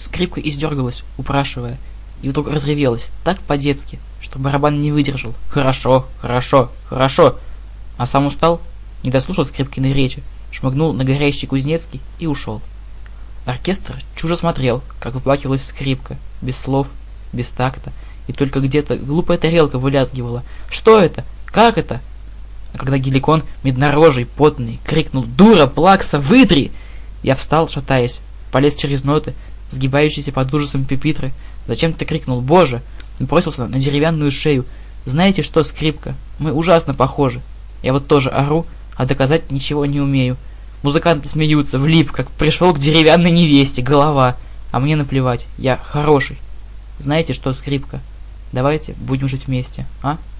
Скрипка издергалась, упрашивая, и вдруг разревелась, так по-детски, что барабан не выдержал. «Хорошо, хорошо, хорошо!» А сам устал, не дослушал Скрипкиной речи, шмыгнул на горящий Кузнецкий и ушел. Оркестр чужо смотрел, как выплакивалась скрипка, без слов, без такта, и только где-то глупая тарелка вылязгивала. «Что это? Как это?» А когда Геликон, меднорожий, потный, крикнул: «Дура, плакса, выдри!» Я встал, шатаясь, полез через ноты, сгибающиеся под ужасом пюпитры, зачем-то крикнул: «Боже!» и бросился на деревянную шею. «Знаете что, скрипка, мы ужасно похожи. Я вот тоже ору, а доказать ничего не умею. Музыканты смеются, влип, как пришел к деревянной невесте, голова. А мне наплевать, я хороший. Знаете что, скрипка, давайте будем жить вместе, а?»